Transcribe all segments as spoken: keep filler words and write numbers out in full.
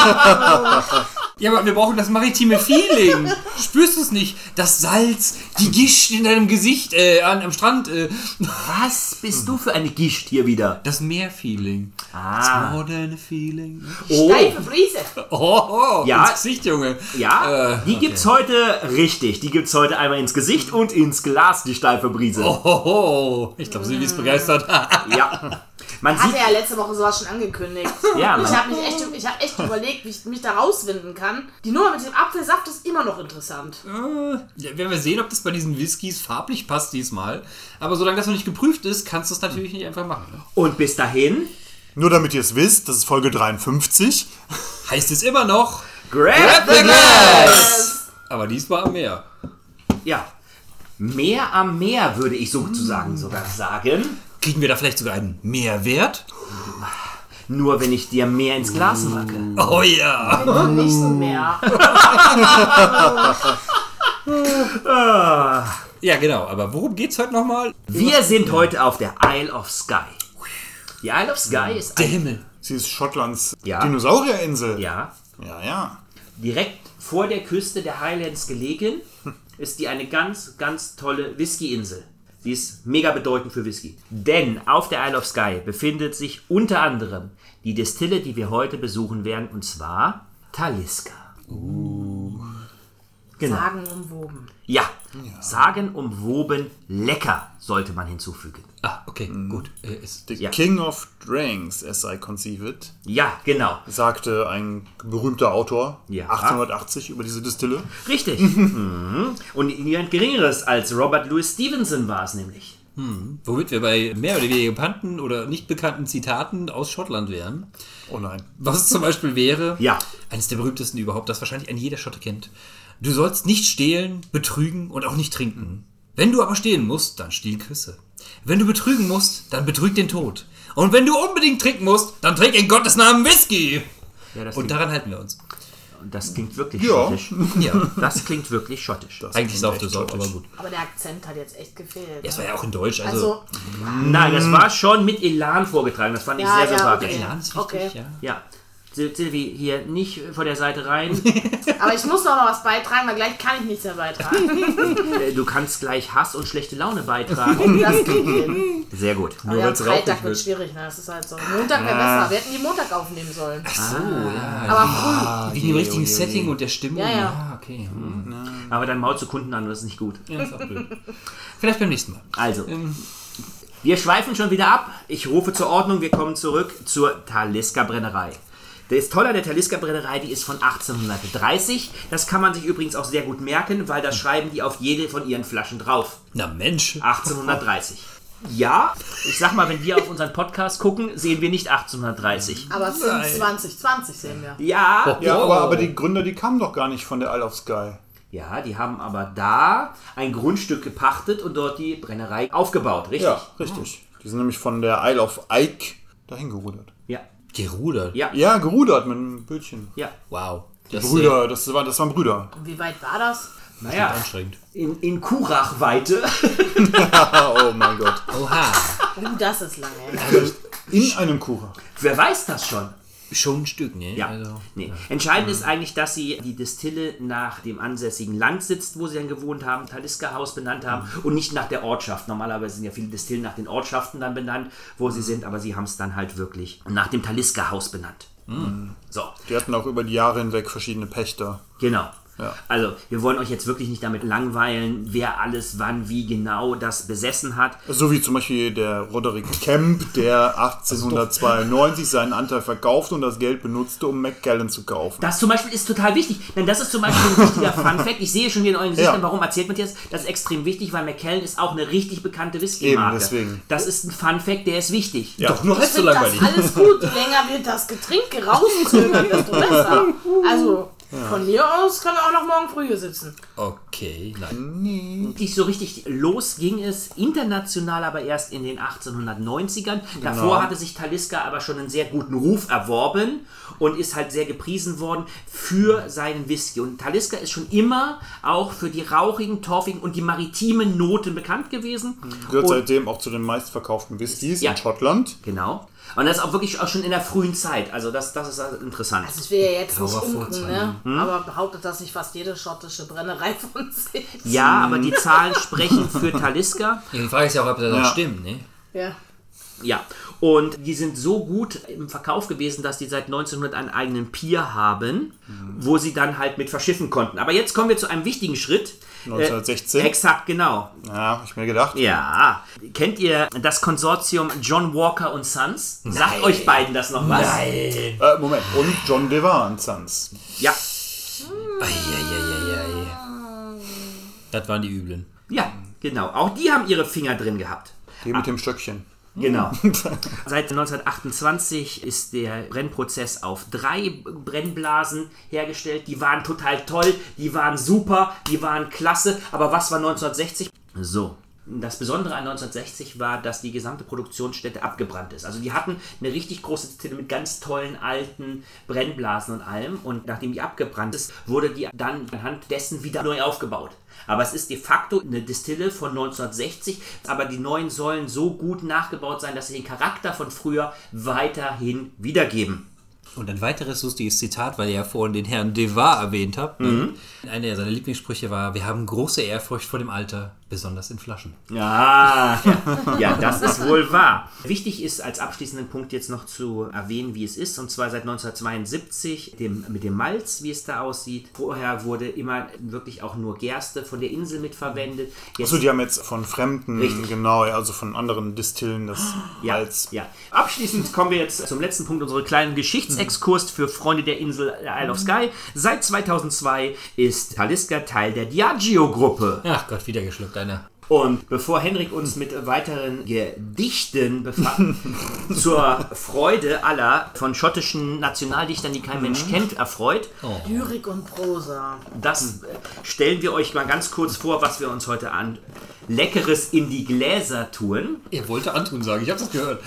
Ja, aber wir brauchen das maritime Feeling. Spürst du es nicht? Das Salz, die Gischt in deinem Gesicht, äh, an, am Strand. Äh. Was bist du für eine Gischt hier wieder? Das Meerfeeling. Ah. Das moderne Feeling. Oh. Steife Brise. Oh, oh, Ja. ins Gesicht, Junge. Ja, Äh, die gibt's heute richtig. Die gibt's heute einmal ins Gesicht und ins Glas, die steife Brise. Oh, oh, oh. Ich glaube, Silvi ist begeistert. Ja. Man Hatte sieht, ja letzte Woche sowas schon angekündigt. Ja, ich man- habe mich echt, ich hab echt überlegt, wie ich mich da rauswinden kann. Die Nummer mit dem Apfelsaft ist immer noch interessant. Äh, ja, werden wir sehen, ob das bei diesen Whiskys farblich passt diesmal. Aber solange das noch nicht geprüft ist, kannst du es natürlich nicht einfach machen. Ne? und bis dahin, Nur damit ihr es wisst, das ist Folge dreiundfünfzig. Heißt es immer noch, grab the glass! aber diesmal am Meer. Ja, Meer am Meer würde ich sozusagen sogar sagen. Kriegen wir da vielleicht sogar einen Mehrwert? Nur wenn ich dir mehr ins Glas macke. Oh ja! Nicht mehr. Ja, genau. Aber worum geht's heute nochmal? Wir sind heute auf der Isle of Skye. Die Isle of Skye ist Der ein, Himmel. Sie ist Schottlands Ja. Dinosaurierinsel. ja, Ja, ja. direkt vor der Küste der Highlands gelegen, ist die eine ganz, ganz tolle Whisky-Insel. Sie ist mega bedeutend für Whisky. Denn auf der Isle of Skye befindet sich unter anderem die Destille, die wir heute besuchen werden, und zwar Talisker. Genau. Sagenumwoben. Ja, sagenumwoben lecker, sollte man hinzufügen. Ah, okay, gut. Äh, ist, The Ja. King of Drinks, as I conceive it, Ja, genau. sagte ein berühmter Autor Ja. achtzehnhundertachtzig über diese Distille. Richtig. mhm. Und niemand Geringeres als Robert Louis Stevenson war es nämlich. womit wir bei mehr oder weniger bekannten oder nicht bekannten Zitaten aus Schottland wären. Oh nein. Was zum Beispiel wäre, Ja. eines der berühmtesten überhaupt, das wahrscheinlich ein jeder Schotte kennt. Du sollst nicht stehlen, betrügen und auch nicht trinken. Wenn du aber stehlen musst, dann stiehl Küsse. Wenn du betrügen musst, dann betrüg den Tod. Und wenn du unbedingt trinken musst, dann trink in Gottes Namen Whisky. Ja, das, Und klingt, daran halten wir uns. das klingt wirklich Ja. schottisch. Ja, Das klingt wirklich schottisch. Das eigentlich klingt saufte echt Sauf, aber schottisch. gut. Aber der Akzent hat jetzt echt gefehlt. Ja, es war ja auch in Deutsch, also... Also, Nein, das war schon mit Elan vorgetragen. Das fand ich Ja, sehr ja, sympathisch. okay. Elan ist wichtig, Okay. ja. Ja. Sil- Silvi, hier nicht von der Seite rein. aber ich muss doch noch was beitragen, weil gleich kann ich nichts mehr beitragen. Äh, du kannst gleich Hass und schlechte Laune beitragen. Das kriegen wir hin. Sehr gut. Aber ja, weil's rauchig Freitag wird wird. schwierig, ne? Das ist halt so. Montag wäre besser. Wir hätten die Montag aufnehmen sollen. Ach so, ja. Aber früh. Wegen dem richtigen Setting und der Stimmung. Ja, ja. okay. Hm. Aber dein Maul zu Kunden an, das ist nicht gut. Ja, ist auch blöd. Vielleicht beim nächsten Mal. Also, wir schweifen schon wieder ab. Ich rufe zur Ordnung, wir kommen zurück zur Talisker Brennerei. Das Tolle an der Talisker Brennerei, die ist von achtzehnhundertdreißig. Das kann man sich übrigens auch sehr gut merken, weil da schreiben die auf jede von ihren Flaschen drauf. Na Mensch. achtzehnhundertdreißig. Ja, ich sag mal, wenn wir auf unseren Podcast gucken, sehen wir nicht achtzehnhundertdreißig. Aber es sind zwanzig zwanzig sehen wir. Ja, Ja, Oh. aber, aber die Gründer, die kamen doch gar nicht von der Isle of Skye. ja, die haben aber da ein Grundstück gepachtet und dort die Brennerei aufgebaut, richtig? Ja, richtig. Die sind nämlich von der Isle of Ike dahin gerudert. Ja, Gerudert. ja, Ja, gerudert mit einem Bötchen. ja. Wow. Das Brüder, das, war, das waren Brüder. Und wie weit war das? ist Naja, anstrengend. in, in Kurachweite. Oh mein Gott. Oha. Oh, das ist lange. her. In einem Kura. Wer weiß das schon? Schon ein Stück, ne? Ja, Also, nee. Entscheidend ist eigentlich, dass sie die Destille nach dem ansässigen Landsitz, wo sie dann gewohnt haben, Talisker Haus benannt haben und nicht nach der Ortschaft. Normalerweise sind ja viele Destillen nach den Ortschaften dann benannt, wo sie sind, aber sie haben es dann halt wirklich nach dem Talisker Haus benannt. So, Die hatten auch über die Jahre hinweg verschiedene Pächter. genau. Ja. Also, wir wollen euch jetzt wirklich nicht damit langweilen, wer alles wann wie genau das besessen hat. So wie zum Beispiel der Roderick Kemp, der achtzehnhundertzweiundneunzig seinen Anteil verkaufte und das Geld benutzte, um Macallan zu kaufen. Das zum Beispiel ist total wichtig, denn das ist zum Beispiel ein wichtiger Fun-Fact. Ich sehe schon wieder in euren Gesichtern, Ja. warum erzählt man das? Das ist extrem wichtig, weil Macallan ist auch eine richtig bekannte Whisky-Marke. Eben, deswegen. Das ist ein Fun-Fact, der ist wichtig. Ja. Doch nur Ich halb so finde das langweilig. alles gut. Je länger wir das Getränk rauszögern, desto besser. Also, von mir aus können wir auch noch morgen früh hier sitzen. Okay, nein. Wirklich so richtig los ging es international aber erst in den achtzehnhundertneunzigern. Davor Genau. hatte sich Talisker aber schon einen sehr guten Ruf erworben und ist halt sehr gepriesen worden für seinen Whisky. Und Talisker ist schon immer auch für die rauchigen, torfigen und die maritimen Noten bekannt gewesen. Gehört und, seitdem auch zu den meistverkauften Whiskys Ja. in Schottland. Genau. Und das ist auch wirklich auch schon in der frühen Zeit. Also das, das ist also interessant. Das will ja jetzt nicht Grauer unken, Furz, ne? Hm? Aber behauptet, dass sich fast jede schottische Brennerei von sich. Ja, aber die Zahlen sprechen für Talisker. Ja, die Frage ist ja auch, ob das Ja. auch stimmt, ne? Ja. Ja, und die sind so gut im Verkauf gewesen, dass die seit neunzehnhundert einen eigenen Pier haben, wo sie dann halt mit verschiffen konnten. Aber jetzt kommen wir zu einem wichtigen Schritt. neunzehnhundertsechzehn? Äh, exakt, genau. Ja, hab ich mir gedacht. Ja. Kennt ihr das Konsortium John Walker und Sons? Sagt euch beiden das noch was? Nein. Äh, Moment, und John Devar und Sons. Ja. Eieieiei. Das waren die Üblen. Ja, genau. Auch die haben ihre Finger drin gehabt. Die mit dem Stöckchen. Genau. Seit neunzehnhundertachtundzwanzig ist der Brennprozess auf drei Brennblasen hergestellt. Die waren total toll, die waren super, die waren klasse. Aber was war neunzehnhundertsechzig? So. Das Besondere an neunzehnhundertsechzig war, dass die gesamte Produktionsstätte abgebrannt ist. Also die hatten eine richtig große Distille mit ganz tollen alten Brennblasen und allem. Und nachdem die abgebrannt ist, wurde die dann anhand dessen wieder neu aufgebaut. Aber es ist de facto eine Distille von neunzehnhundertsechzig, aber die neuen sollen so gut nachgebaut sein, dass sie den Charakter von früher weiterhin wiedergeben. Und ein weiteres lustiges Zitat, weil ihr ja vorhin den Herrn Devar erwähnt habt. Mhm. Einer seiner Lieblingssprüche war, wir haben große Ehrfurcht vor dem Alter, besonders in Flaschen. Ja, ja, ja, das ist wohl wahr. Wichtig ist als abschließenden Punkt jetzt noch zu erwähnen, wie es ist. Und zwar seit neunzehnhundertzweiundsiebzig dem, mit dem Malz, wie es da aussieht. Vorher wurde immer wirklich auch nur Gerste von der Insel mitverwendet. Jetzt Achso, die haben jetzt von Fremden, Richtig. genau, also von anderen Distillen das Ja, als... ja. Abschließend kommen wir jetzt zum letzten Punkt, unsere kleinen Geschichtsexkurs für Freunde der Insel Isle of Skye. Seit zweitausendzwei ist Talisker Teil der Diageo-Gruppe. Ach Gott, wieder geschluckt einer. Und bevor Henrik uns mit weiteren Gedichten befasst, zur Freude aller von schottischen Nationaldichtern, die kein Mensch kennt, erfreut, Lyrik und Prosa. das äh, stellen wir euch mal ganz kurz vor, was wir uns heute an Leckeres in die Gläser tun. Er wollte Antun sagen, ich habe das gehört.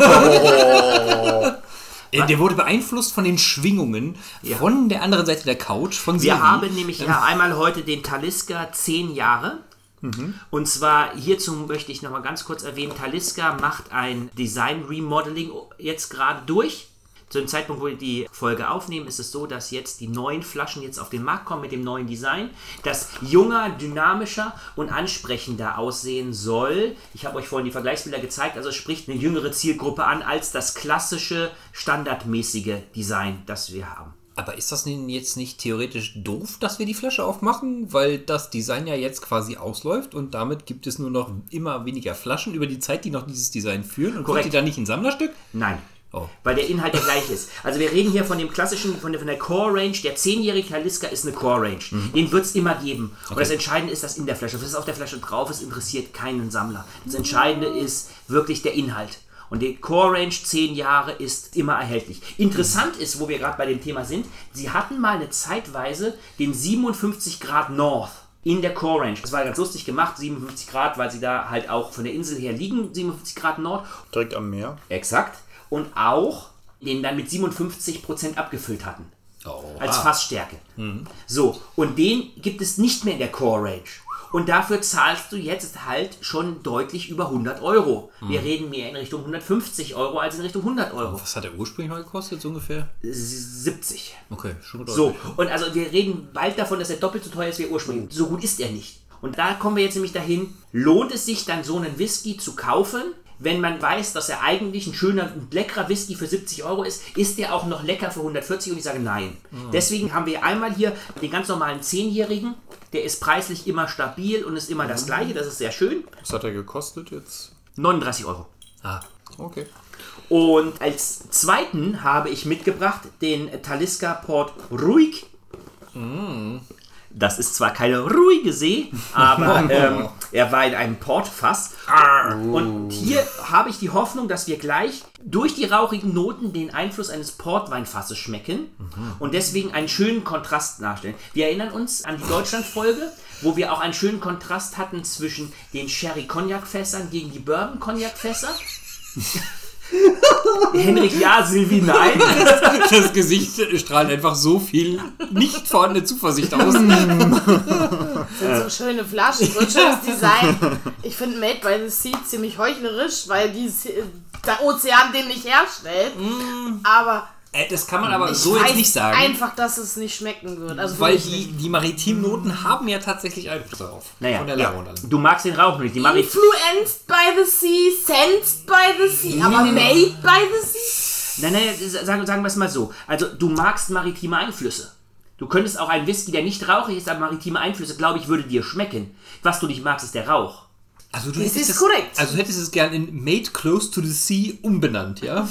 Äh, Der wurde beeinflusst von den Schwingungen von der anderen Seite der Couch, von Wir Silvi. haben nämlich ja einmal heute den Talisker zehn Jahre. Und zwar hierzu möchte ich nochmal ganz kurz erwähnen, Talisker macht ein Design-Remodeling jetzt gerade durch. Zu dem Zeitpunkt, wo wir die Folge aufnehmen, ist es so, dass jetzt die neuen Flaschen jetzt auf den Markt kommen mit dem neuen Design, das junger, dynamischer und ansprechender aussehen soll. Ich habe euch vorhin die Vergleichsbilder gezeigt, also es spricht eine jüngere Zielgruppe an als das klassische, standardmäßige Design, das wir haben. Aber ist das denn jetzt nicht theoretisch doof, dass wir die Flasche aufmachen? Weil das Design ja jetzt quasi ausläuft und damit gibt es nur noch immer weniger Flaschen über die Zeit, die noch dieses Design führen. Und kommt die dann nicht ein Sammlerstück? Nein. Oh. Weil der Inhalt der gleiche ist. Also wir reden hier von dem klassischen, von der, von der Core-Range. Der zehnjährige Talisker ist eine Core-Range. Mhm. Den wird es immer geben. Okay. Und das Entscheidende ist, dass in der Flasche, was auf der Flasche drauf ist, interessiert keinen Sammler. Das Entscheidende ist wirklich der Inhalt. Und die Core-Range zehn Jahre ist immer erhältlich. Interessant ist, wo wir gerade bei dem Thema sind, sie hatten mal eine Zeitweise den siebenundfünfzig Grad North in der Core Range. Das war ganz lustig gemacht, siebenundfünfzig Grad, weil sie da halt auch von der Insel her liegen, siebenundfünfzig Grad Nord. Direkt am Meer. Exakt. Und auch den dann mit siebenundfünfzig Prozent abgefüllt hatten. Oh, als ah. Fassstärke. Mhm. So, und den gibt es nicht mehr in der Core Range. Und dafür zahlst du jetzt halt schon deutlich über hundert Euro. Mhm. Wir reden mehr in Richtung hundertfünfzig Euro als in Richtung hundert Euro. Was hat der ursprünglich mal gekostet, so ungefähr? siebzig. Okay, schon deutlich. So, und also wir reden bald davon, dass er doppelt so teuer ist wie er ursprünglich. So gut ist er nicht. Und da kommen wir jetzt nämlich dahin, lohnt es sich dann so einen Whisky zu kaufen, wenn man weiß, dass er eigentlich ein schöner, ein leckerer Whisky für siebzig Euro ist, ist der auch noch lecker für hundertvierzig? Und ich sage nein. Mhm. Deswegen haben wir einmal hier den ganz normalen zehnjährigen, der ist preislich immer stabil und ist immer mhm. das gleiche, das ist sehr schön. Was hat er gekostet jetzt? neununddreißig Euro. Ah, okay. Und als zweiten habe ich mitgebracht den Talisker Port Ruhig. Mm. Das ist zwar keine ruhige See, aber ähm, er war in einem Portfass. Und hier habe ich die Hoffnung, dass wir gleich durch die rauchigen Noten den Einfluss eines Portweinfasses schmecken und deswegen einen schönen Kontrast darstellen. Wir erinnern uns an die Deutschland-Folge, wo wir auch einen schönen Kontrast hatten zwischen den Sherry-Cognac-Fässern gegen die Bourbon-Cognac-Fässer. Henrik, ja, Silvi, nein. Das Gesicht strahlt einfach so viel nicht vorhandene Zuversicht aus. Das sind so schöne Flaschen, so ein schönes Design. Ich finde Made by the Sea ziemlich heuchlerisch, weil die der Ozean den nicht herstellt. Mm. Aber Äh, das kann man aber ich so weiß jetzt nicht sagen. einfach, dass es nicht schmecken wird. Also Weil wirklich die, nicht. die maritimen Noten haben ja tatsächlich Einfluss darauf. Naja, Von der ja. Lage und allem. Du magst den Rauch nicht. Die Marit Influenced by the sea, sensed by the sea, aber nee, nee. made by the sea. Nein, nein, sagen, sagen wir es mal so. Also, du magst maritime Einflüsse. Du könntest auch einen Whisky, der nicht rauchig ist, aber maritime Einflüsse, glaube ich, würde dir schmecken. Was du nicht magst, ist der Rauch. Also du Das hättest ist es, korrekt. Also du hättest es gern in Made Close to the Sea umbenannt, ja?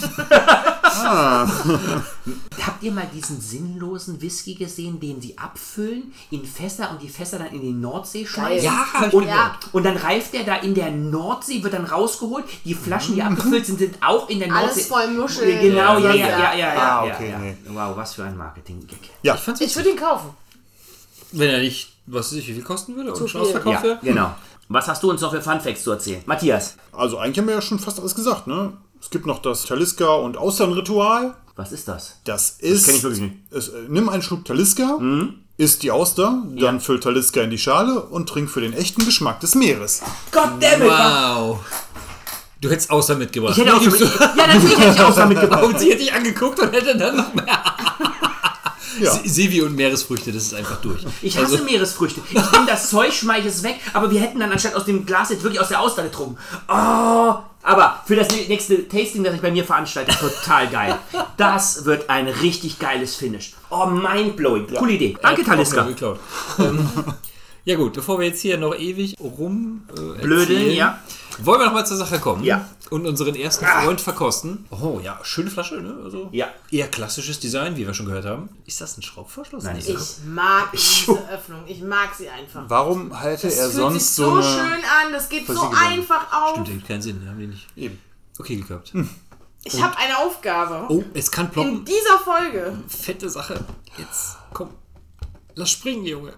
Habt ihr mal diesen sinnlosen Whisky gesehen, den sie abfüllen in Fässer und die Fässer dann in die Nordsee schmeißen? Ja, hab ich und, Ja. und dann reift der da in der Nordsee, wird dann rausgeholt. Die Flaschen, die abgefüllt sind, sind auch in der Nordsee. Alles voll Muscheln. Genau, ja, ja, Ja. ja, ja, ja. Ah, ja, okay, ja. nee. Wow, was für ein Marketing-Gag. Ja, Ich fand's Ich witzig. würde ihn kaufen. Wenn er nicht, was weiß ich, wie viel kosten würde und Zu schon viel. ausverkauft Ja, wäre. genau. Was hast du uns noch für Funfacts zu erzählen? Matthias, also eigentlich haben wir ja schon fast alles gesagt, ne? Es gibt noch das Talisker- und Austernritual. was ist das? Das ist. kenn ich wirklich nicht. Es, äh, nimm einen Schluck Talisker, isst die Auster, dann füll Talisker in die Schale und trink für den echten Geschmack des Meeres. Goddammit! Wow. Du hättest Außer mitgebracht. Ich hätte auch so mit, ja, natürlich hätte ich auch damit gebaut. Und sie hätte dich angeguckt und hätte dann noch mehr. Ja. Se- Sevi und Meeresfrüchte, das ist einfach durch. Ich hasse Also- Meeresfrüchte. Ich nehme das Zeug, schmeiße es weg, aber wir hätten dann anstatt aus dem Glas jetzt wirklich aus der Auster getrunken. Oh, aber für das nächste Tasting, das ich bei mir veranstalte, total geil. Das wird ein richtig geiles Finish. Oh, mindblowing. Coole Idee. Danke, Er hat Talisker. auch geklaut. ähm, ja gut, bevor wir jetzt hier noch ewig rum äh, Blödeln, erzählen, ja. wollen wir noch mal zur Sache kommen Ja. und unseren ersten Freund verkosten. Oh ja, schöne Flasche, ne? Also Ja. eher klassisches Design, wie wir schon gehört haben. Ist das ein Schraubverschluss? Nein, Nee. ist Ich mag diese Öffnung. Ich mag sie einfach. Warum hätte Das er fühlt sonst sich so so eine. schön an. Das geht so Versiegelung. einfach auf. Stimmt, ergibt keinen Sinn, haben die nicht. Eben. Okay gehabt. Ich habe eine Aufgabe. Oh, es kann In ploppen. dieser Folge. Fette Sache. Jetzt, komm. Lass springen, Junge.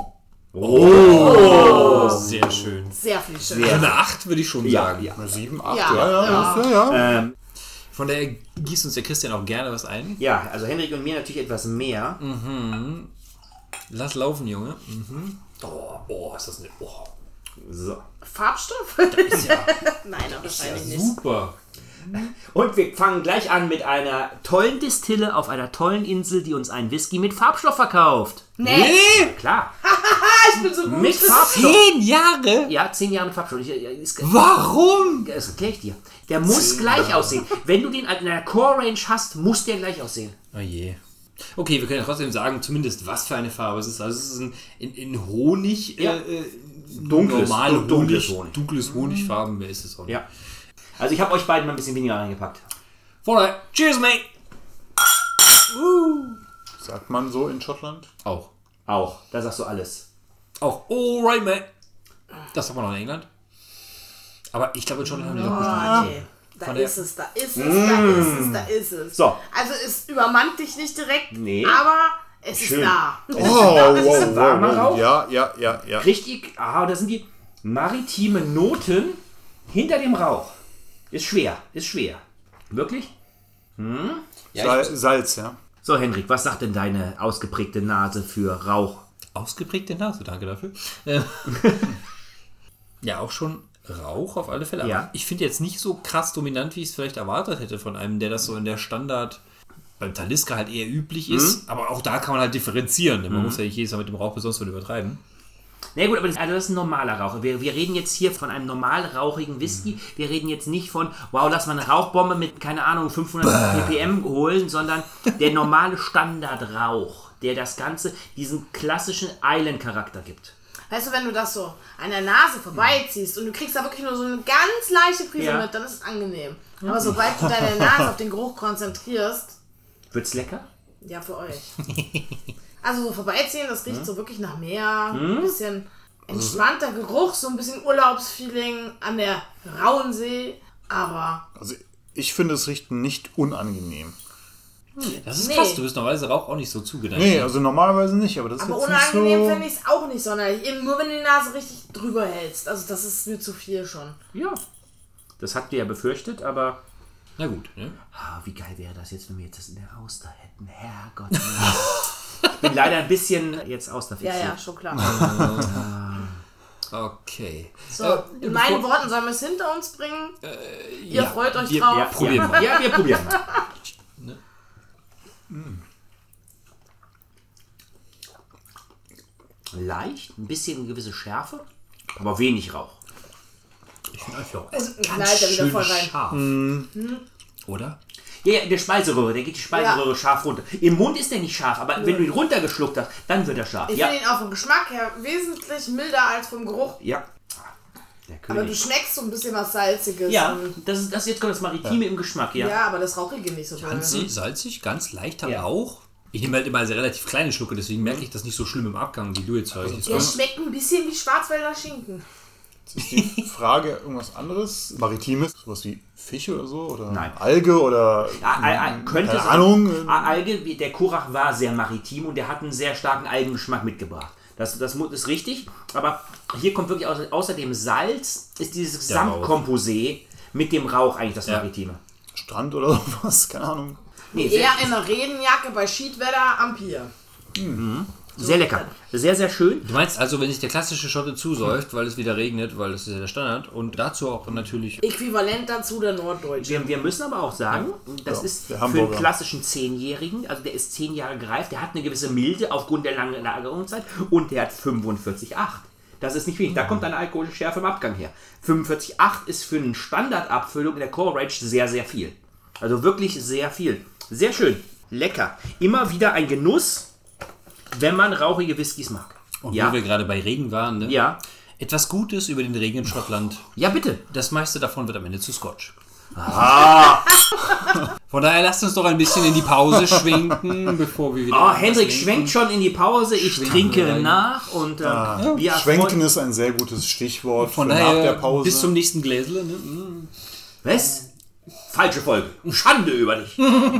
Oh. Sehr schön. Sehr viel schön. Sehr. Eine acht würde ich schon Ja, sagen. ja. Sieben, acht, Ja, ja, ja, ja. ja. ja. Ähm, Von daher gießt uns der Christian auch gerne was ein. ja, also Henrik und mir natürlich etwas mehr. Lass laufen, Junge. Mhm. Oh, oh, ist das eine. Oh. So. Farbstoff? Ja, Nein, aber wahrscheinlich nicht. super. Und wir fangen gleich an mit einer tollen Distille auf einer tollen Insel, die uns einen Whisky mit Farbstoff verkauft. Nee, Klar. ich bin so gut. Mit Farbstoff. Zehn Jahre? Ja, zehn Jahre mit Farbstoff. Ich, ich, ist, Warum? das erkläre ich dir. Der muss gleich aussehen. Wenn du den in einer Core-Range hast, muss der gleich aussehen. Oh je. Okay, wir können ja trotzdem sagen, zumindest was für eine Farbe es ist. Also es ist ein, in, in Honig, Ja. äh, äh, Dunkles, normale dun- dunkles Honig, Honig. dunkles Honigfarben, mehr ist es auch nicht. Ja. Also ich habe euch beiden mal ein bisschen weniger reingepackt. Vorne, cheers, mate! Sagt man so in Schottland? Auch. Auch. Da sagst du alles. Auch, alright, mate! Das sagt man noch in England. Aber ich glaube, in Schottland haben die doch bestimmt. Oh, nee. Da Von der- ist es, da ist es, da ist es, da ist es. So. Also es übermannt dich nicht direkt, Nee. aber es Schön. ist da. Oh, wow, ein warmer wow, Rauch. wow. Ja, ja, ja, ja. Richtig. Ah, da sind die maritime Noten hinter dem Rauch. Ist schwer. Ist schwer. Wirklich? Sal Salz, ja. So, Henrik, was sagt denn deine ausgeprägte Nase für Rauch? Ausgeprägte Nase, danke dafür. Äh, ja, auch schon Rauch auf alle Fälle. Aber Ja. ich finde jetzt nicht so krass dominant, wie ich es vielleicht erwartet hätte von einem, der das so in der Standard beim Talisker halt eher üblich ist. Aber auch da kann man halt differenzieren. Man muss ja nicht jedes Mal mit dem Rauch besonders viel übertreiben. Na ja, gut, aber das, also das ist ein normaler Rauch. Wir, wir reden jetzt hier von einem normal rauchigen Whisky. Wir reden jetzt nicht von, wow, lass mal eine Rauchbombe mit, keine Ahnung, fünfhundert ppm holen, sondern der normale Standardrauch, der das Ganze, diesen klassischen Island-Charakter gibt. Weißt du, wenn du das so an der Nase vorbeiziehst und du kriegst da wirklich nur so eine ganz leichte Prise Ja. mit, dann ist es angenehm. Aber sobald du deine Nase auf den Geruch konzentrierst, Wird's lecker? ja, für euch. Also so vorbeiziehen, das riecht so wirklich nach Meer, ein bisschen entspannter Geruch, so ein bisschen Urlaubsfeeling an der rauen See, aber Also ich finde, es riecht nicht unangenehm. Das ist Nee. krass, du bist normalerweise Rauch auch nicht so zugeneigt. Nee, also normalerweise nicht, aber das ist aber jetzt nicht unangenehm so... finde ich es auch nicht sonderlich. Eben nur wenn du die Nase richtig drüber hältst. Also das ist mir zu viel schon. Ja. Das habt ihr ja befürchtet, aber Na gut, ne? ah, wie geil wäre das jetzt, wenn wir jetzt das in der Auster hätten. Herrgott. Ich bin leider ein bisschen jetzt Auster Ja, fixiert. ja, schon klar. Okay. So, Äh, in meinen bevor- Worten sollen wir es hinter uns bringen. Ihr ja, freut euch wir- drauf. Ja, Probieren ja. wir. Ja, wir probieren mal. Leicht, ein bisschen eine gewisse Schärfe, aber wenig Rauch. Ich finde euch auch Es ganz knallt ja wieder schön voll rein. scharf. Oder? Ja, ja, der Speiseröhre, der geht die Speiseröhre Ja. scharf runter. Im Mund ist der nicht scharf, aber wenn du ihn runtergeschluckt hast, dann wird er scharf. Ich Ja, finde ihn auch vom Geschmack her wesentlich milder als vom Geruch. ja. Der Aber du König. schmeckst so ein bisschen was Salziges. Ja, Und, das ist das jetzt kommt das Maritime im Geschmack, ja. ja, aber das Rauchige nicht so doll. Ganz salzig, ganz leichter Ja. Rauch. Ich nehme halt immer sehr relativ kleine Schlucke, deswegen merke ich das nicht so schlimm im Abgang, wie du jetzt hörst. Der schmeckt ein bisschen wie Schwarzwälder Schinken. Ist die Frage irgendwas anderes? Maritimes? Sowas wie Fische oder so? Oder Nein. Alge oder. Ja, Al- Al- könnte keine sein. Ahnung. A- Alge, wie- der Kurach war sehr maritim und der hat einen sehr starken Algengeschmack mitgebracht. Das, das mu- ist richtig, aber hier kommt wirklich außer, außer dem Salz, ist dieses Der Rauch. Gesamtkomposé mit dem Rauch eigentlich das Ja. Maritime. Strand oder sowas? Keine Ahnung. Nee, sehr, Eher in einer Regenjacke bei Schiedwetter am Pier. sehr lecker. Sehr, sehr schön. Du meinst also, wenn sich der klassische Schotte zusäuft, weil es wieder regnet, weil das ist ja der Standard, und dazu auch natürlich... Äquivalent dazu der Norddeutsche. Wir, wir müssen aber auch sagen, das Ja, ist der für einen Hamburger. klassischen Zehnjährigen, also der ist zehn Jahre gereift, der hat eine gewisse Milde aufgrund der langen Lagerungszeit und der hat fünfundvierzig Komma acht. Das ist nicht wenig, da kommt eine alkoholische Schärfe im Abgang her. fünfundvierzig Komma acht ist für eine Standardabfüllung in der Core Range sehr, sehr viel. Also wirklich sehr viel. Sehr schön, lecker. Immer wieder ein Genuss, wenn man rauchige Whiskys mag. Und Ja, wo wir gerade bei Regen waren, ne? ja, Etwas Gutes über den Regen in Schottland. ja bitte. Das meiste davon wird am Ende zu Scotch. Ah. Von daher lasst uns doch ein bisschen in die Pause schwenken, bevor wir wieder... Oh, was Hendrik trinken. schwenkt schon in die Pause, ich trinke rein. nach und ähm, wir Schwenken ist ein sehr gutes Stichwort Von für nach daher der Pause. bis zum nächsten Gläsle. Ne? Mm. Was? Falsche Folge. Schande über dich.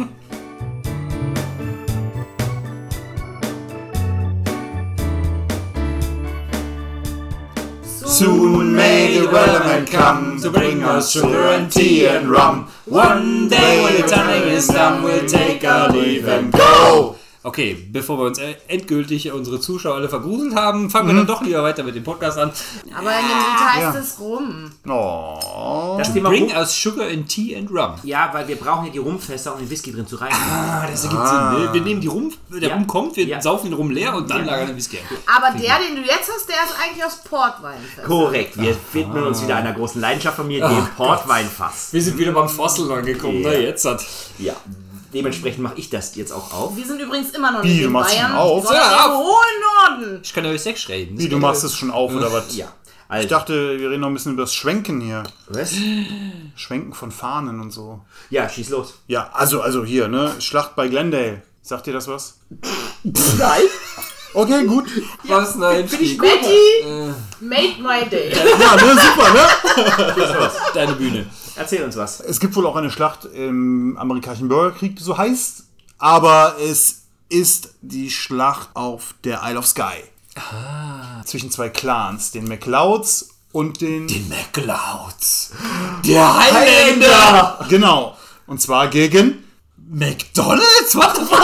Soon may the wellerman come to bring us sugar and tea and rum. One day when the time is done, we'll take our leave and go! Okay, bevor wir uns äh, endgültig unsere Zuschauer alle vergruselt haben, fangen wir dann doch lieber weiter mit dem Podcast an. Aber in dem Lied heißt Ja. es rum. Oh. Das Thema Bring Rum, us sugar and tea and rum. ja, weil wir brauchen ja die Rumfässer, um den Whisky drin zu reichen. Ah, das ergibt Sinn. Ne? Wir nehmen die Rum, der Ja. Rum kommt, wir Ja. saufen den Rum leer und dann lagern den Whisky ein. Aber der, den du jetzt hast, der ist eigentlich aus Portwein. Korrekt, wir widmen uns wieder einer großen Leidenschaft von mir, dem Portweinfass. Wir sind wieder beim Fossil angekommen, Ja. ne? Jetzt hat. Ja, dementsprechend mache ich das jetzt auch auf. Wir sind übrigens immer noch Wie, nicht du in machst ihn Bayern, auf? sondern Ja, im auf. hohen Norden. Ich kann euch Sex reden. Wie, du machst es schon auf, oder was? Ja, Ich also, dachte, wir reden noch ein bisschen über das Schwenken hier. was? Schwenken von Fahnen und so. Ja, schieß los. Ja, also, also hier, ne? Schlacht bei Glendale. Sagt dir das was? Nein. Okay, gut. Was? Nein, Stieg. Betty made my day. Ja, ne, super, ne? Schieß los. Deine Bühne. Erzähl uns was. Es gibt wohl auch eine Schlacht im amerikanischen Bürgerkrieg, die so heißt. Aber es ist die Schlacht auf der Isle of Skye. Zwischen zwei Clans, den MacLeods und den... Die MacLeods. Der Highlander. Genau. Und zwar gegen... McDonalds? What the fuck?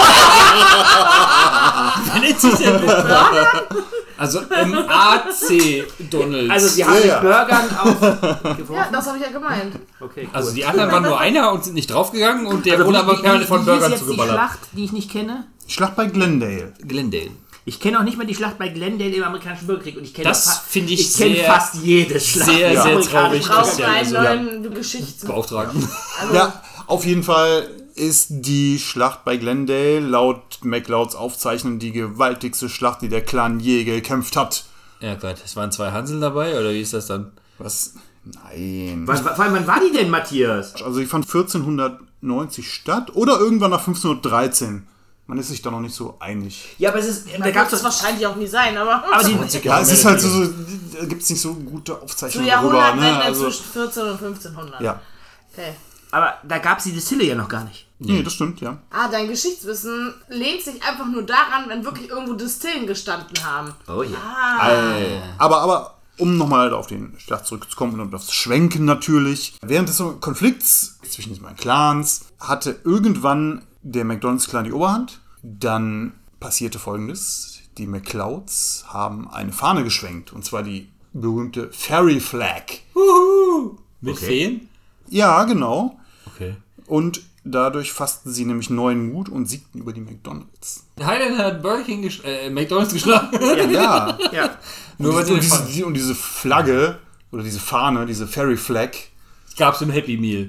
Wer nennt sich denn McDonalds? Also M A C Donalds. Also, sie haben Ja, mit ja. Burgern auf... Ja, das habe ich ja gemeint. Okay, cool. Also die anderen waren nur einer und sind nicht draufgegangen und der Also, wurde wie- aber wie- permanent von wie hieß Burgern jetzt die zugeballert. Schlacht, die ich nicht kenne? Schlacht bei Glendale. Glendale. Ich kenne auch nicht mal die Schlacht bei Glendale im amerikanischen Bürgerkrieg und ich kenne Das fa- finde ich ich kenne sehr- fast jede Schlacht. sehr, im sehr amerikanischen traurig. Braucht Christian, einen also, neuen Geschichts... Beauftragten. Ja, auf jeden Fall ist die Schlacht bei Glendale laut MacLeods Aufzeichnung die gewaltigste Schlacht, die der Clan je gekämpft hat. Ja Gott, es waren zwei Hansel dabei oder wie ist das dann? Was? Nein. Wann, vor allem, wann war die denn, Matthias? Also die fand vierzehnhundertneunzig statt oder irgendwann nach fünfzehnhundertdreizehn. Man ist sich da noch nicht so einig. Ja, aber es ist, da Da gab es es wahrscheinlich auch nie sein, aber... aber die, Ja, es ist halt so, so da gibt es nicht so gute Zu Aufzeichnungen darüber. Jahrhundertwende Ne? Also, zwischen vierzehn und fünfzehnhundert. ja. Okay. aber da gab es die Distille ja noch gar nicht. Nee, das stimmt, ja. Ah, dein Geschichtswissen lehnt sich einfach nur daran, wenn wirklich irgendwo Distillen gestanden haben. Oh ja. Aber, aber um nochmal auf den Schlacht zurückzukommen und auf das Schwenken natürlich. Während des Konflikts zwischen diesen beiden Clans hatte irgendwann der McDonalds-Clan die Oberhand. Dann passierte Folgendes. Die MacLeods haben eine Fahne geschwenkt. Und zwar die berühmte Fairy Flag. Uhu. Mit Okay. Feen? Ja, genau. Okay. Und dadurch fassten sie nämlich neuen Mut und siegten über die McDonalds. Highland hat Burger King gesch äh, McDonalds geschlagen. Ja. Ja. Nur weil und, sie diese, die, und diese Flagge oder diese Fahne, diese Fairy Flag, gab's im Happy Meal.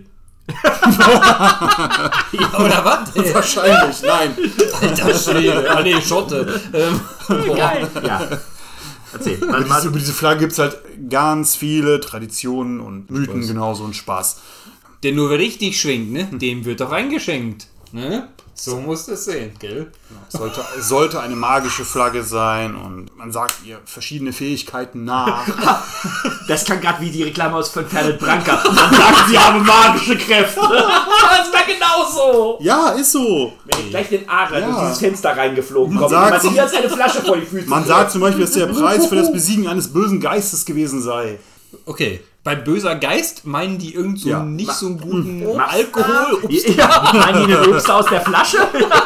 Ja, oder was? wahrscheinlich, nein. Alter Schwede. Ah nee, Schotte. Ähm, boah. Geil. Ja. Erzähl. Was, Diese, was, über diese Flagge gibt es halt ganz viele Traditionen und Mythen genauso und Spaß. Der nur wer richtig schwingt, ne? Dem wird doch eingeschenkt. Ne? So muss das sehen, gell? Es sollte, es sollte eine magische Flagge sein und man sagt ihr verschiedene Fähigkeiten nach. das klang gerade wie die Reklame aus von Ferdinand Branca. Man sagt, sie haben magische Kräfte. Das war genauso. Ja, ist so. Wenn ich gleich den Ara Ja. durch dieses Fenster reingeflogen kommt sagt- und man hier als eine Flasche vor die Füße Man sagt zum Beispiel, dass der Preis für das Besiegen eines bösen Geistes gewesen sei. Okay. Bei böser Geist meinen die irgend so Ja. nicht so einen guten Ma- Alkohol. Obst. Ja, meinen die den Obst aus der Flasche?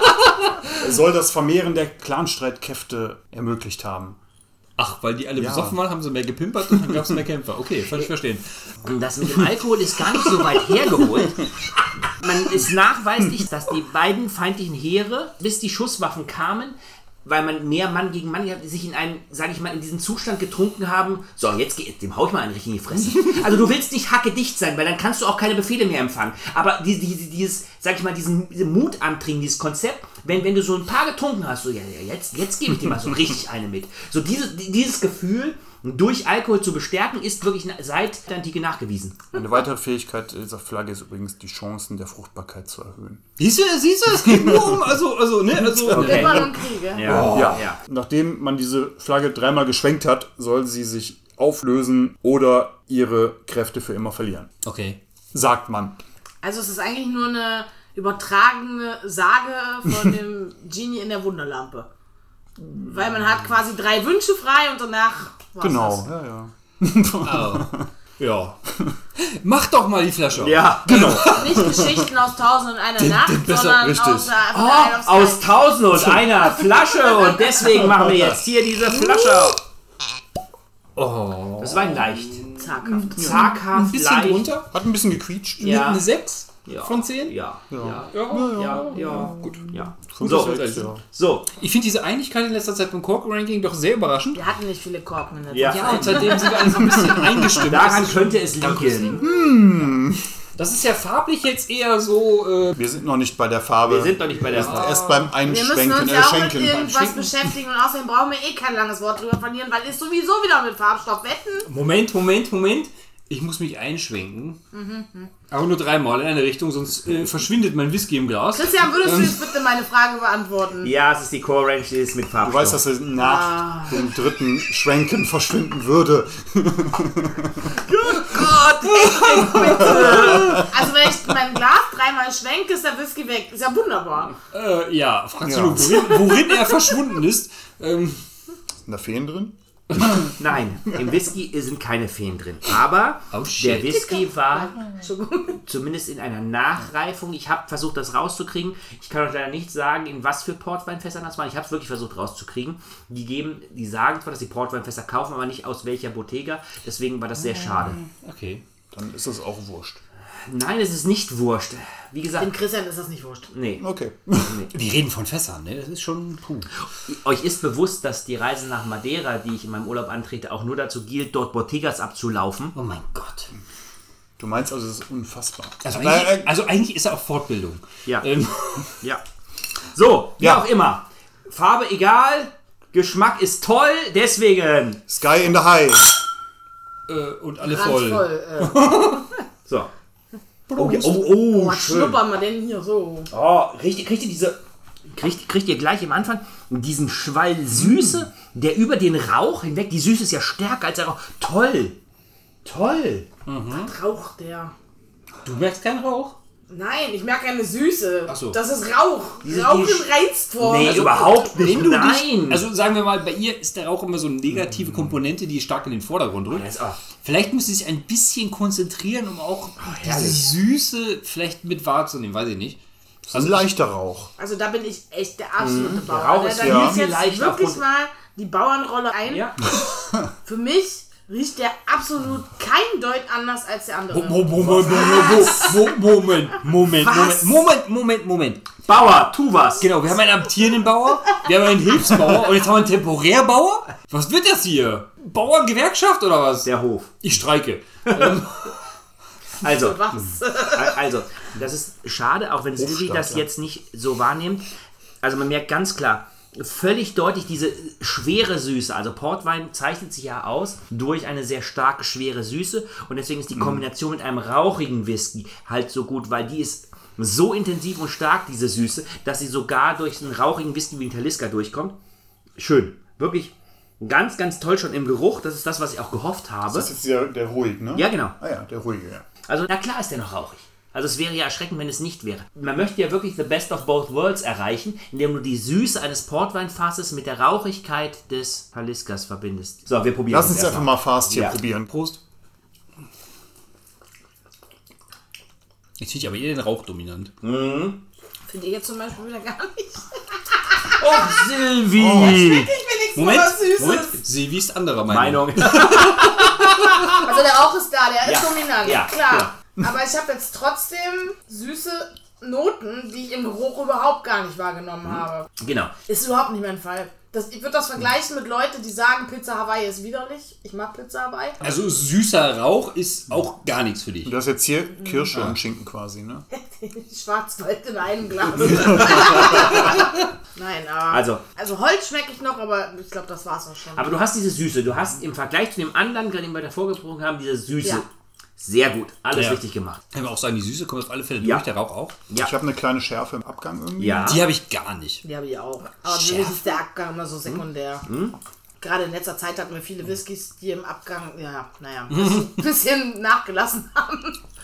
Es soll das Vermehren der Clanstreitkräfte ermöglicht haben. Ach, weil die alle Ja. besoffen waren, haben sie mehr gepimpert und dann gab es mehr Kämpfer. Okay, kann ich verstehen. Das mit dem Alkohol ist gar nicht so weit hergeholt. Man ist nachweislich, dass die beiden feindlichen Heere, bis die Schusswaffen kamen, weil man mehr Mann gegen Mann sich in einen, sage ich mal, in diesen Zustand getrunken haben, so, jetzt geht, dem hau ich mal einen richtig in die Fresse. Also du willst nicht hackedicht sein, weil dann kannst du auch keine Befehle mehr empfangen. Aber die, die, dieses, sag ich mal, diesen, diesen Mut antrinken, dieses Konzept, wenn, wenn du so ein paar getrunken hast, so, ja, ja jetzt, jetzt gebe ich dir mal so richtig eine mit. So diese, dieses Gefühl, durch Alkohol zu bestärken, ist wirklich na- seit der Antike nachgewiesen. Eine weitere Fähigkeit dieser Flagge ist übrigens, die Chancen der Fruchtbarkeit zu erhöhen. Siehst du, siehst du, es geht nur um, also, also, ne, also, Okay. Immer um Kriege. Ja, Ja. ja. Nachdem man diese Flagge dreimal geschwenkt hat, soll sie sich auflösen oder ihre Kräfte für immer verlieren. okay. Sagt man. Also es ist eigentlich nur eine übertragene Sage von dem Genie in der Wunderlampe. Weil man hat quasi drei Wünsche frei und danach war's Genau, das. ja, ja. Ja. Mach doch mal die Flasche auf. Ja, Genau. Nicht Geschichten aus Tausend und einer Nacht, besser- sondern richtig. aus, der, von Oh, der Isle of aus Skye. tausend und einer Flasche und deswegen machen wir jetzt hier diese Flasche auf. Oh. Das war ein leicht. Zaghaft. Zaghaft, Ein bisschen leicht. drunter. Hat ein bisschen gequietscht. Ja. Eine sechs Ja. von zehn. Ja, ja, Ja. ja, ja, gut. Ja. Fünf So, bis sechs, ja. so. Ich finde diese Einigkeit in letzter Zeit beim Cork-Ranking doch sehr überraschend. Wir hatten nicht viele Korken in der Ja. Zeit. Ja, und seitdem sind wir alle so ein bisschen eingestimmt. Daran Das ist- könnte es liegen. Das ist ja farblich jetzt eher so. Äh, Wir sind noch nicht bei der Farbe. Wir sind noch nicht bei der Farbe. Erst beim Wir müssen Einschwenken, uns äh, ja auch mit Schenken. irgendwas beschäftigen und außerdem brauchen wir eh kein langes Wort drüber verlieren, weil ist sowieso wieder mit Farbstoff wetten. Moment, Moment, Moment. Ich muss mich einschwenken. Aber nur dreimal in eine Richtung, sonst äh, verschwindet mein Whisky im Glas. Christian, würdest du jetzt bitte meine Frage beantworten? Ja, es ist die Core Range, die ist mit Du Farbstoff. weißt, dass es nach dem dritten Schwenken verschwinden würde. Gott, echt bitte. Also wenn ich mein Glas dreimal schwenke, ist der Whisky weg. Ist ja wunderbar. Äh, ja, fragst Ja. du nur, worin, worin er verschwunden ist. Ähm, Sind da Feen drin? Nein, im Whisky sind keine Feen drin. Aber Oh, shit. der Whisky war Entschuldigung. zumindest in einer Nachreifung. Ich habe versucht, das rauszukriegen. Ich kann euch leider nicht sagen, in was für Portweinfässern das waren. Ich habe es wirklich versucht rauszukriegen. Die geben, die sagen zwar, dass die Portweinfässer kaufen, aber nicht aus welcher Bottega. Deswegen war das sehr schade. okay. Dann ist das auch wurscht. Nein, es ist nicht wurscht. Wie Dem gesagt, Christian ist das nicht wurscht. nee. Okay. Wir reden von Fässern, ne? Das ist schon. Puh. Euch ist bewusst, dass die Reise nach Madeira, die ich in meinem Urlaub antrete, auch nur dazu gilt, dort Bottegas abzulaufen. Oh mein Gott. Du meinst also, es ist unfassbar. Also Äh, eigentlich, also eigentlich ist er auch Fortbildung. Ja. Ähm, Ja. So, wie Ja. auch immer. Farbe egal, Geschmack ist toll, deswegen. Sky in the High. äh, und alle Ganz voll. voll. Äh. So. Oh, ja, oh, oh, Was schön. schnuppern wir denn hier so? Oh, kriegt, ihr- kriegt ihr diese. Kriegt, kriegt ihr gleich am Anfang diesen Schwall Süße, der über den Rauch hinweg, die Süße ist ja stärker als der Rauch. Toll! Toll! Was raucht der? Du merkst keinen Rauch? Nein, ich merke eine Süße. Ach so. Das ist Rauch. Diese- Rauch die- in Reizform. Nee, Also, überhaupt nicht. Wenn du Nein! dich, also sagen wir mal, bei ihr ist der Rauch immer so eine negative Komponente, die stark in den Vordergrund rückt. Das ist auch- Vielleicht muss sie sich ein bisschen konzentrieren, um auch diese herrlich. Süße vielleicht mit wahrzunehmen, weiß ich nicht. Das ist ein leichter Rauch. also da bin ich echt der absolute Bauer. Rauch Da- ist da ja nehme ich jetzt leicht wirklich aufgrund- mal die Bauernrolle ein. ja. Für mich riecht der absolut kein Deut anders als der andere. Moment, Moment, Moment, Moment, Was? Moment, Moment, Moment. Bauer, tu was! Genau, wir haben einen amtierenden Bauer, wir haben einen Hilfsbauer und jetzt haben wir einen Temporärbauer. Was wird das hier? Bauerngewerkschaft oder was? Der Hof. Ich streike. ähm, Also, Was? also, das ist schade, auch wenn Silvi das jetzt nicht so wahrnimmt. Also man merkt ganz klar, völlig deutlich diese schwere Süße. Also Portwein zeichnet sich ja aus durch eine sehr starke, schwere Süße. Und deswegen ist die Kombination mit einem rauchigen Whisky halt so gut, weil die ist so intensiv und stark, diese Süße, dass sie sogar durch einen rauchigen Whisky wie ein Talisker durchkommt. Schön. Wirklich ganz, ganz toll schon im Geruch. Das ist das, was ich auch gehofft habe. Das ist jetzt der, der ruhig, ne? Ja, genau. Ah ja, der ruhige, ja. Also, na klar ist der noch rauchig. Also es wäre ja erschreckend, wenn es nicht wäre. Man möchte ja wirklich the best of both worlds erreichen, indem du die Süße eines Portweinfasses mit der Rauchigkeit des Taliskas verbindest. So, wir probieren Lass uns einfach mal fast hier Ja. probieren. Prost. Jetzt finde ich aber eher den Rauch dominant. Finde ich jetzt zum Beispiel wieder gar nicht. Oh, Silvi! Ich will nichts Moment, was Süßes. Moment. Silvi ist anderer Meinung. Meinung. Also der Rauch ist da, der Ja. ist dominant, Ja, klar. Aber ich habe jetzt trotzdem süße Noten, die ich im Geruch überhaupt gar nicht wahrgenommen habe. Genau. Ist überhaupt nicht mein Fall. Das, ich würde das vergleichen mit Leuten, die sagen, Pizza Hawaii ist widerlich. Ich mag Pizza Hawaii. Also süßer Rauch ist auch gar nichts für dich. Du hast jetzt hier Kirsche und Schinken quasi, ne? Schwarzwald in einem Glas. Nein, aber... Also. Also Holz schmecke ich noch, aber ich glaube, das war's auch schon. Aber du hast diese Süße. Du hast im Vergleich zu dem anderen, den wir davor getrunken haben, diese Süße. Ja. Sehr gut. Alles Ja. richtig gemacht. Kann man auch sagen, die Süße kommt auf alle Fälle Ja. durch, der Rauch auch. Ja. Ich habe eine kleine Schärfe im Abgang irgendwie. Ja. Die habe ich gar nicht. Die habe ich auch. Aber für mich ist der Abgang immer so sekundär. Gerade in letzter Zeit hatten wir viele Whiskys, die im Abgang, ja, naja, ein bisschen nachgelassen haben.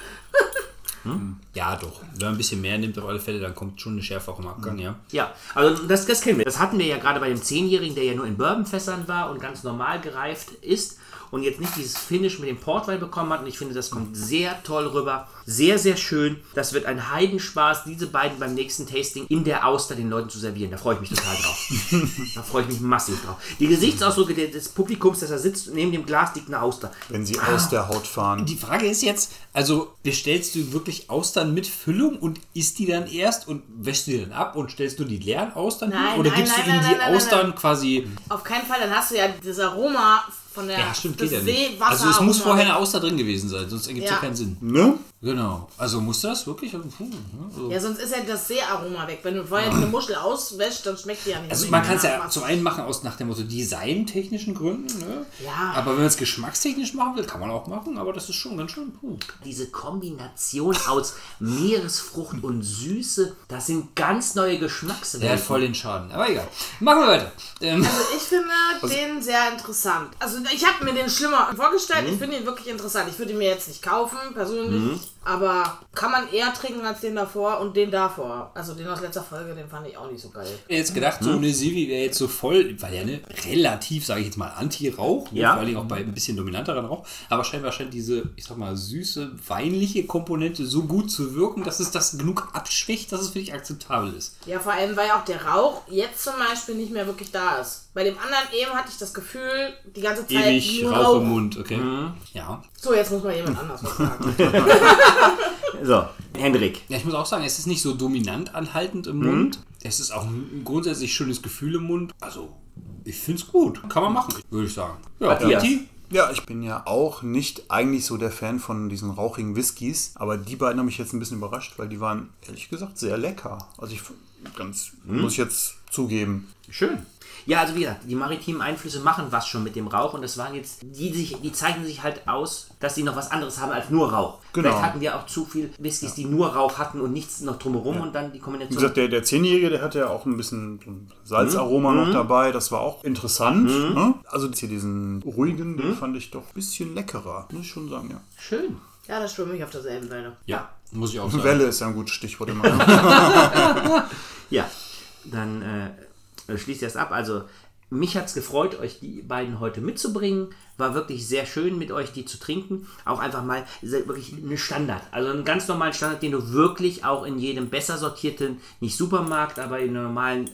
Ja, doch. Wenn man ein bisschen mehr nimmt auf alle Fälle, dann kommt schon eine Schärfe auch im Abgang, ja. Ja, also das, das kennen wir. Das hatten wir ja gerade bei dem Zehnjährigen, der ja nur in Bourbonfässern war und ganz normal gereift ist und jetzt nicht dieses Finish mit dem Portwein bekommen hat. Und ich finde, das kommt sehr toll rüber. Sehr, sehr schön. Das wird ein Heidenspaß, diese beiden beim nächsten Tasting in der Auster den Leuten zu servieren. Da freue ich mich total drauf. Da freue ich mich massiv drauf. Die Gesichtsausdrücke des Publikums, das da sitzt, neben dem Glas liegt eine Auster. Wenn sie aus der Haut fahren. Die Frage ist jetzt, also bestellst du wirklich Austern mit Füllung und isst die dann erst und wäschst du die dann ab und stellst du die leeren Austern hin? Nein, Oder nein, gibst nein, du ihnen nein, die nein, nein, Austern nein. quasi... Auf keinen Fall, dann hast du ja das Aroma von der Ja, stimmt, des geht ja nicht. Seewasser. Also es muss vorher eine Auster drin gewesen sein, sonst ergibt es ja. Ja. keinen Sinn. Ne? Genau. Also muss das wirklich... Puh, also Ja, sonst ist ja das Seearoma weg. Wenn du vorher eine Muschel auswäschst, dann schmeckt die ja nicht. Also so man kann es ja nach zum einen machen aus nach dem Motto designtechnischen Gründen, ne? Ja. Aber wenn man es geschmackstechnisch machen will, kann man auch machen, aber das ist schon ganz schön puh. Diese Kombination aus Meeresfrucht und Süße, das sind ganz neue Geschmackswelten. Der hat voll den Schaden. Aber egal. Machen wir weiter. Ähm, Also ich finde den sehr interessant. Also ich habe mir den schlimmer vorgestellt. Ich finde ihn wirklich interessant. Ich würde ihn mir jetzt nicht kaufen, persönlich. Aber kann man eher trinken als den davor und den davor. Also den aus letzter Folge, den fand ich auch nicht so geil. Ich hätte jetzt gedacht, so eine Silvi wäre jetzt so voll, weil ja ne, relativ, sage ich jetzt mal, Anti-Rauch, ne, Ja. vor allen Dingen auch bei ein bisschen dominanteren Rauch, aber scheinbar scheint diese, ich sag mal, süße, weinliche Komponente so gut zu wirken, dass es das genug abschwächt, dass es für dich akzeptabel ist. Ja, vor allem, weil auch der Rauch jetzt zum Beispiel nicht mehr wirklich da ist. Bei dem anderen eben hatte ich das Gefühl, die ganze Zeit Ewig nur Rauch Rauch. im Mund, okay. Ja. So, jetzt muss mal jemand anders was sagen. So, Hendrik. Ja, ich muss auch sagen, es ist nicht so dominant anhaltend im Mund. Es ist auch ein grundsätzlich schönes Gefühl im Mund. Also, ich finde es gut. Kann man machen, würde ich sagen. Ja, Matthias. Patti? Ja, ich bin ja auch nicht eigentlich so der Fan von diesen rauchigen Whiskys, aber die beiden haben mich jetzt ein bisschen überrascht, weil die waren ehrlich gesagt sehr lecker. Also ich ganz, muss ich jetzt zugeben. Schön. Ja, also wie gesagt, die maritimen Einflüsse machen was schon mit dem Rauch und das waren jetzt, die sich, die zeichnen sich halt aus, dass sie noch was anderes haben als nur Rauch. Genau. Vielleicht hatten wir auch zu viel Whiskys, die nur Rauch hatten und nichts noch drumherum und dann die Wie Kombination. gesagt, der, der Zehnjährige, der hatte ja auch ein bisschen so ein Salzaroma noch dabei. Das war auch interessant. Ne? Also jetzt hier diesen ruhigen, den fand ich doch ein bisschen leckerer. Muss ich schon sagen, ja. Schön. Ja, das schwimme ich auf derselben Welle. Ja, muss ich auch sagen. Welle ist ja ein gutes Stichwort immer. Ja, dann äh, schließt ihr es ab. Also mich hat es gefreut, euch die beiden heute mitzubringen. War wirklich sehr schön, mit euch die zu trinken. Auch einfach mal wirklich eine Standard. Also einen ganz normalen Standard, den du wirklich auch in jedem besser sortierten, nicht Supermarkt, aber in einem normalen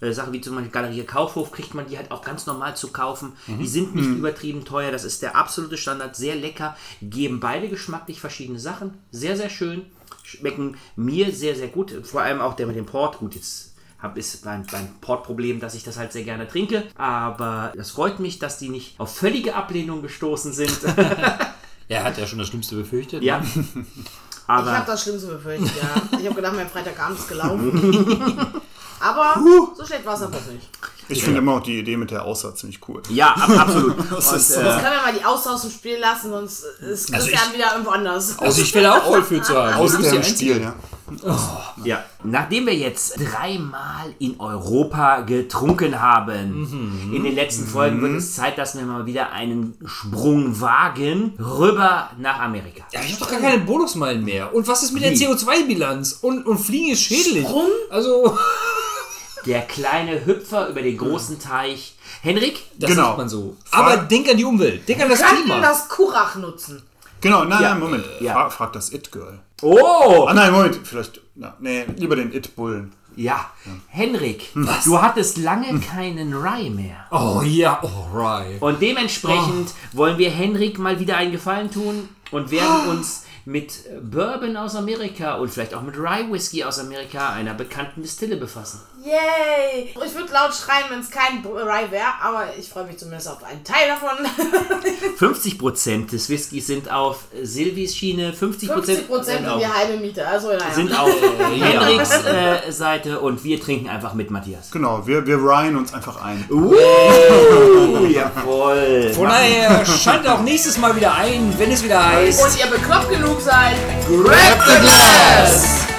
Äh, Sachen wie zum Beispiel Galerie Kaufhof kriegt man die halt auch ganz normal zu kaufen. Die sind nicht übertrieben teuer. Das ist der absolute Standard. Sehr lecker. Geben beide geschmacklich verschiedene Sachen. Sehr, sehr schön. Schmecken mir sehr, sehr gut. Vor allem auch der mit dem Port. Gut, jetzt habe ich mein, mein Portproblem, dass ich das halt sehr gerne trinke. Aber das freut mich, dass die nicht auf völlige Ablehnung gestoßen sind. Er hat ja schon das Schlimmste befürchtet. Ja. Aber Ich habe das Schlimmste befürchtet, ja. Ich habe gedacht, mein Freitagabend ist gelaufen. Aber so schlecht war es aber nicht. Ich finde immer auch die Idee mit der Aussatz ziemlich cool. ja, ab, absolut. Und, ist so. äh, Jetzt können wir mal die Außer aus dem Spiel lassen, sonst ist Also Christian ich- wieder irgendwo anders. Also ich will auch voll für zu haben. Aus Du bist die dem Einzige. Spiel, ja. Ja, nachdem wir jetzt dreimal in Europa getrunken haben, in den letzten Folgen wird es Zeit, dass wir mal wieder einen Sprung wagen, rüber nach Amerika. Ja, ich habe doch gar keine Bonusmeilen mehr. Und was ist mit der Wie? C O zwei Bilanz? Und, und Fliegen ist schädlich. Sprung? Also, Der kleine Hüpfer über den großen Teich. Henrik? das Genau. sagt man so. Aber denk an die Umwelt. Denk an das Wir könnten Klima. das Kurach nutzen. Genau, nein, Ja, nein, Moment. ja. Frag, frag das It-Girl. Oh! Ah nein, Moment, vielleicht, na, nee, lieber den It-Bullen. Ja, Henrik, du hattest lange keinen Rye mehr. Oh ja, oh right. Und dementsprechend wollen wir Henrik mal wieder einen Gefallen tun und werden uns mit Bourbon aus Amerika und vielleicht auch mit Rye Whisky aus Amerika, einer bekannten Distille, befassen. Yay! Ich würde laut schreien, wenn es kein Rye wäre, aber ich freue mich zumindest auf einen Teil davon. fünfzig Prozent des Whiskys sind auf Silvis Schiene, fünfzig Prozent fünfzig Prozent sind sind auf, die halbe Miete. Also, naja. sind auf Henriks äh, Seite und wir trinken einfach mit Matthias. Genau, wir, wir ryen uns einfach ein. Uh, jawohl. Von daher schaltet auch nächstes Mal wieder ein, wenn es wieder heißt. Und ihr bekloppt genug seid. Grab the glass!